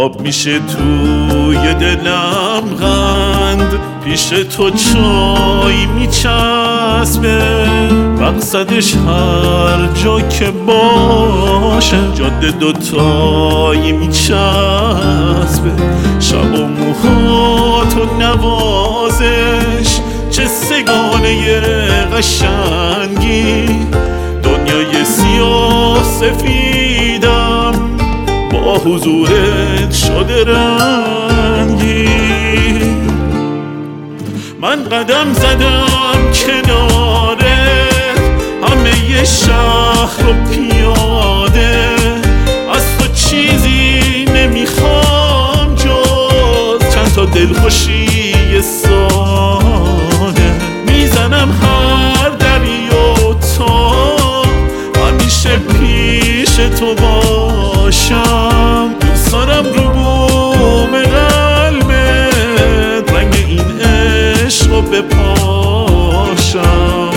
آب میشه توی دلم قند، پیش تو چای میچسبه، مقصدش هر جا که باشه جاده دوتایی میچسبه. شب و موهات و نوازش چه سگانه قشنگی، دنیای سیاه سفیدم با حضورت شده رنگی. من قدم زدم کنارت، همه ی شهر رو پیاده، از تو چیزی نمیخوام جز چند تا دلخوشی ساده. میزنم هر دری و تا همیشه پیش تو باشم، دوست دارم رو بوم قلبت رنگ این عشق رو بپاشم.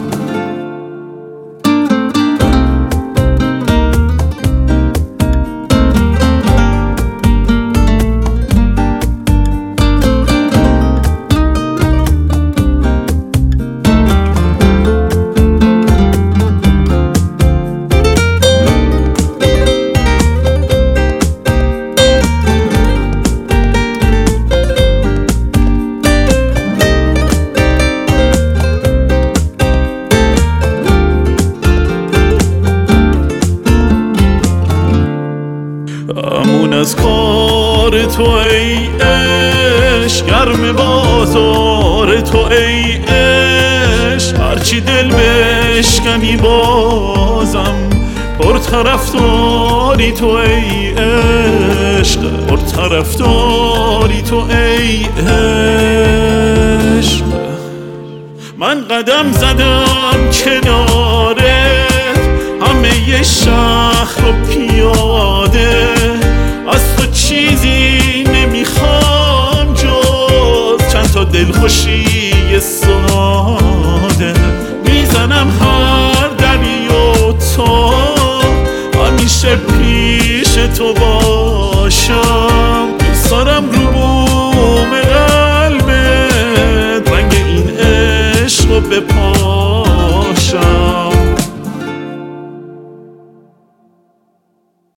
امون از کار تو ای عشق، گرم بازار تو ای عشق، هرچی دل بشکنی بازم پرطرفداری تو ای عشق، پرطرفداری تو ای عشق. من قدم زدم کنارت، همه ی شهر رو پیاده، از تو چیزی نمیخوام جز چند تا دلخوشی ساده. میزنم هر دری و تا همیشه پیش تو باشم،